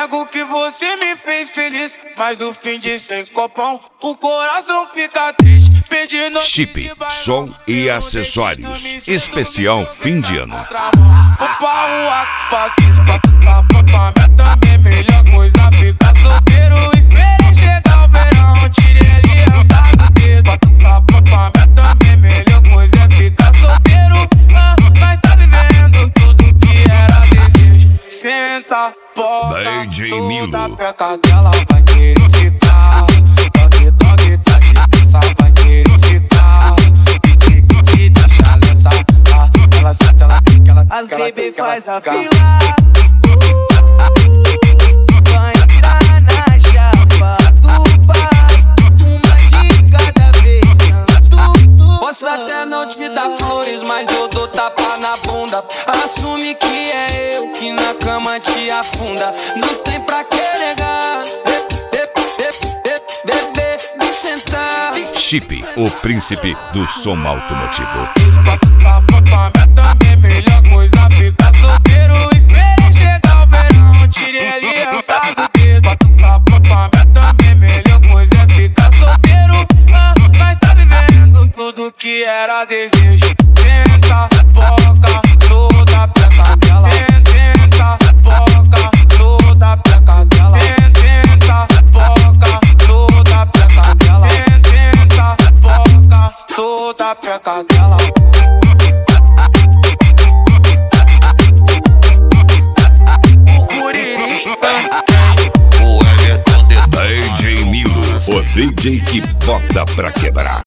nego que você me fez feliz, mas no fim de 100 copão o coração fica triste. Pedindo Chip, som e acessórios. Especial fim de ano. Também melhor coisa ficar solteiro. Esperei chegar o verão, tirei aliança do dedo. Também melhor coisa é ficar solteiro, mas tá vivendo tudo que era desejo. Senta, foca, toda peca dela vai querer ficar. Toque, toque, toque, essa vai querer ficar. Piti, da chaleta, ela senta, ela fica, ela as bebê faz a fila. Vai entrar na chapa do bar, uma de cada vez. Posso até não te dar flores, mas eu dou tapa na bunda. Assume que é eu que na cama te afunda. Não tem pra que negar, bebê, me sentar. Chip, o príncipe do som automotivo. Também melhor coisa ficar solteiro. Esperei chegar o verão, tirei aliança do dedo. Também melhor coisa é ficar solteiro, mas tá vivendo tudo que era desejo. Tenta, foca, toda peca dela. Tenta, foca, toda peca dela. Tenta, foca, toda peca dela. Tenta, foca, toda peca dela. DJ Milo, o DJ que bota pra quebrar.